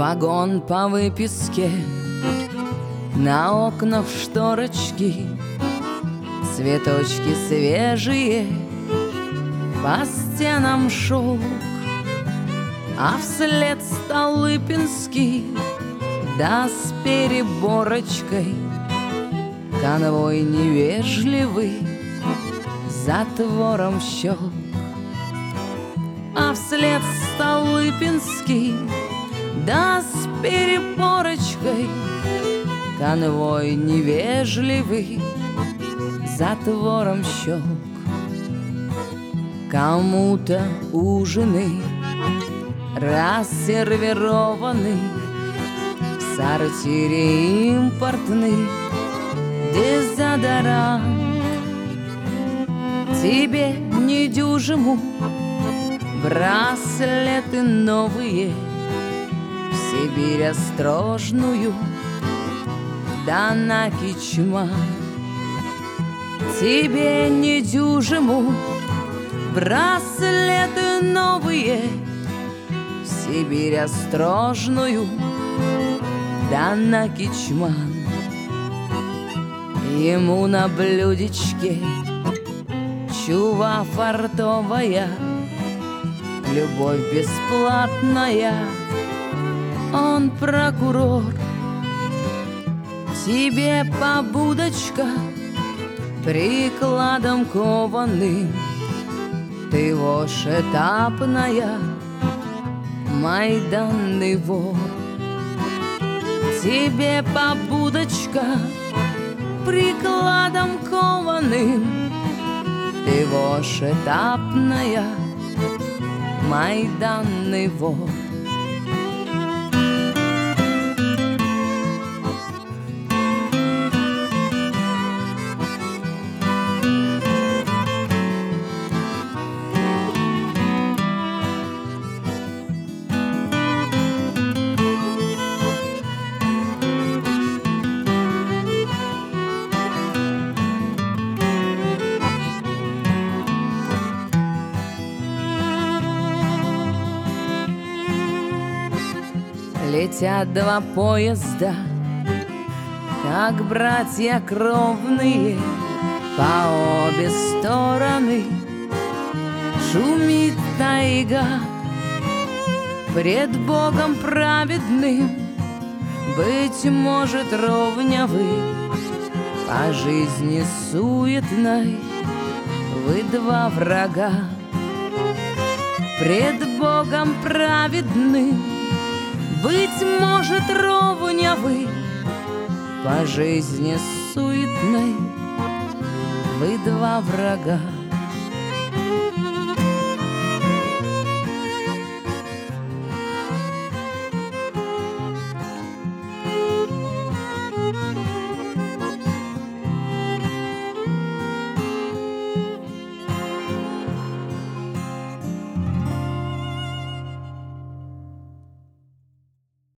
Вагон по выписке, на окна в шторочки, цветочки свежие, по стенам шелк, а вслед Столыпинский, да с переборочкой, конвой невежливый, затвором щелк. А вслед Столыпинский, да с переборочкой, конвой невежливый, затвором щелк. Кому-то ужины рассервированы в сортире импортный дезодорант. Тебе недюжему браслеты новые в Сибирь острожную, да на Кичман. Тебе недюжему браслеты новые в Сибирь острожную, да на Кичман. Ему на блюдечке чува фартовая, любовь бесплатная, он прокурор. Тебе побудочка прикладом кованым, ты вошь этапная, майданный вор. Тебе побудочка прикладом кованым, ты вошь этапная, майданный вор. Летят два поезда, как братья кровные, по обе стороны шумит тайга. Пред Богом праведным, быть может, ровня вы, по жизни суетной вы два врага. Пред Богом праведным, быть может, ровня вы, по жизни суетной вы два врага.